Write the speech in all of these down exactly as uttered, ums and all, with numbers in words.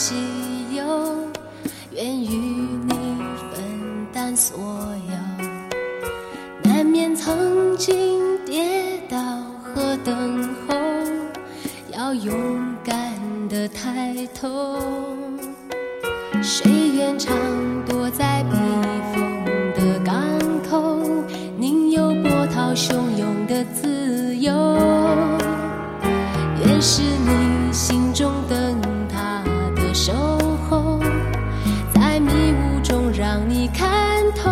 喜忧，愿与你分担所有。难免曾经跌倒和等候，要勇敢地抬头。谁愿常躲在避风的港口，宁有波涛汹涌的自由。愿是你心中灯塔的守候，在迷雾中让你看透。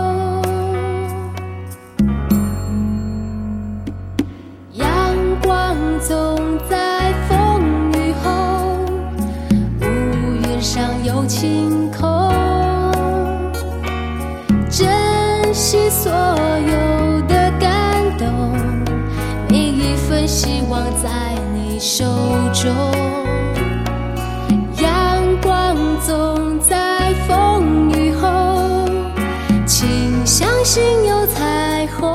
阳光总在风雨后，乌云上有晴空。珍惜所有的感动，每一份希望在你手中。阳光总在风雨后，请相信有彩虹。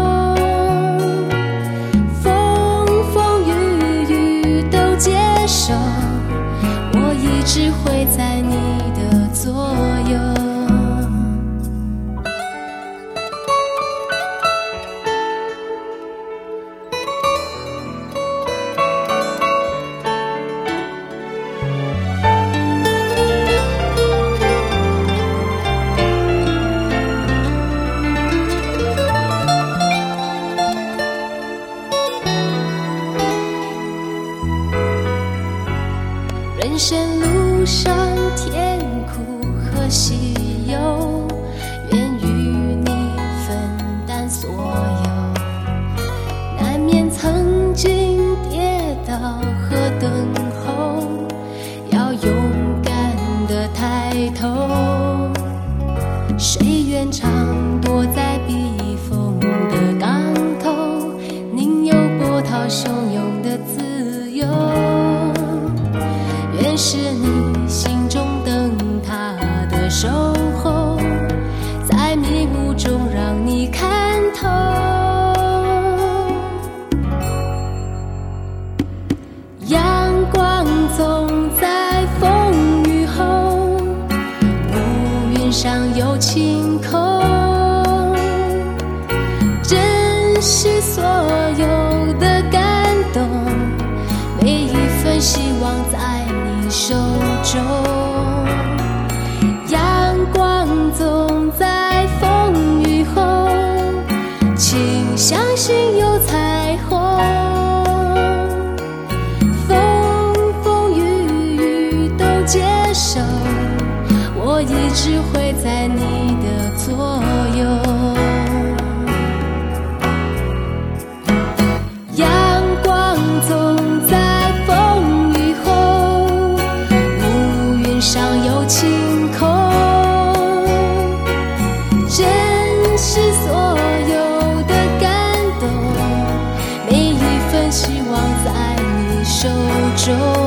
风风雨雨都接受，我一直会在你的左右。人生路上甜苦和喜忧，愿与你分担所有。难免曾经跌倒和等候，要勇敢地抬头。谁愿常躲在避风的港口，宁有波涛汹涌的自由。愿是你心中灯塔的守候，在迷雾中让你看透。阳光总在风雨后，乌云上有晴空。珍惜所有的感动，每一份希望在你手中。阳光总在风雨后，请相信有彩虹。风风雨雨都接受，我一直会在你的左右。阳光总在风雨后，乌云上有晴空。珍惜所有的感动，每一份希望在你手中。